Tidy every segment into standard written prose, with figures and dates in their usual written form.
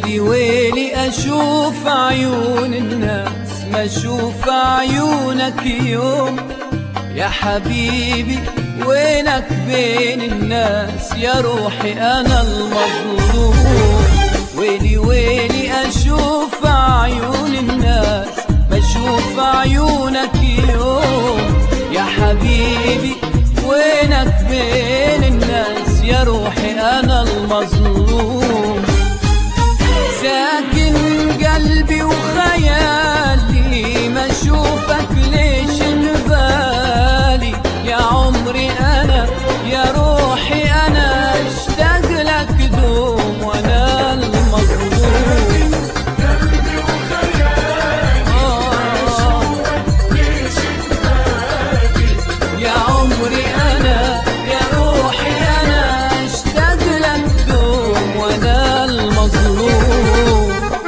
ويلي ويلي أشوف عيون الناس ما أشوف عيونك يوم يا حبيبي. وينك بين الناس يا روحي أنا المظلوم. ويلي ويلي أشوف عيون الناس ما أشوف عيونك يوم يا حبيبي. وينك بين الناس يا روحي أنا المظلوم. ساكن قلبي وخيالي ما أشوفك ليش ببالي يا عمري أنا يا روحي أنا اشتاق لك دوم وأنا المظلوم. قلبي وخيالي أشوفك ليش ببالي يا عمري أنا يا روحي أنا اشتاق لك دوم وأنا المظلوم.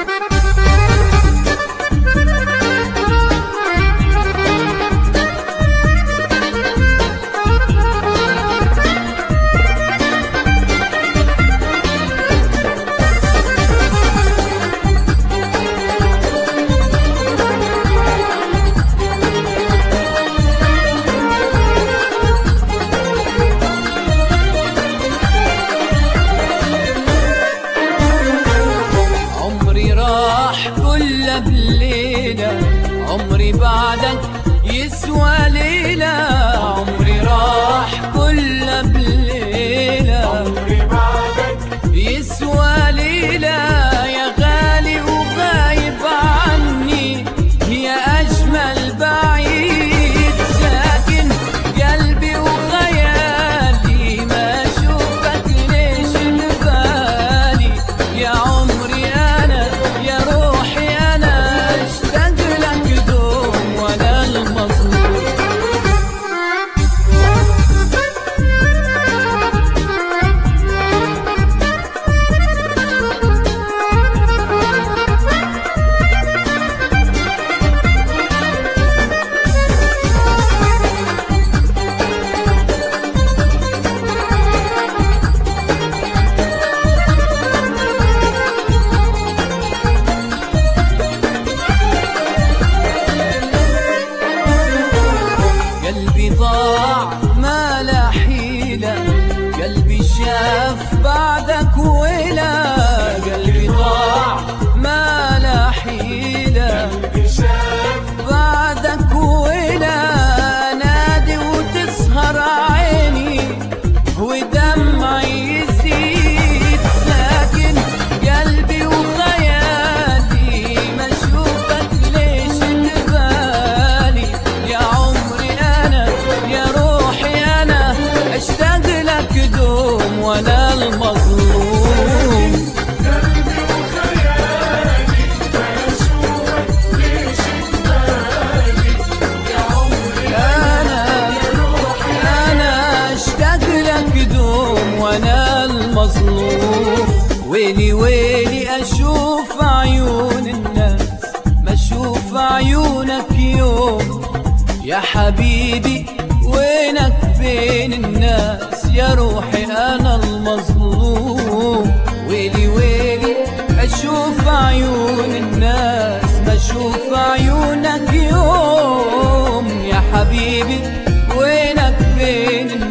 بليلة عمري بعدك يسوى ليلة. عمري راح كله بليلة عمري بعدك يسوى ليلة. يا غالي وغايب عني يا أجمل بعيد. ساكن قلبي وخيالي ما أشوفك ليش ببالي يا عمري أنا يا روحي أنا اشتاق لك دوم وأنا المظلوم. قلبي ضاع ما لا حيلة قلبي شاف بعدك ويلا. قلبي ضاع ما لا حيلة قلبي شاف بعدك ويلا. نادي وتسهر عيني ودمعي يزيد. ساكن قلبي وخيالي ما اشوفك ليش ببالي يا عمري أنا يا روحي أنا اشتاق لك دوم وأنا المظلوم. قلبي وخيالي أشوفك ليش ببالي يا عمري أنا يا روحي أنا اشتاق لك دوم وأنا المظلوم. ويلي ويلي أشوف عيون الناس ما أشوف عيونك يوم يا حبيبي. وينك بين الناس يا روحي أنا المظلوم. ويلي ويلي أشوف عيون الناس ما أشوف عيونك يوم يا حبيبي. وينك بين الناس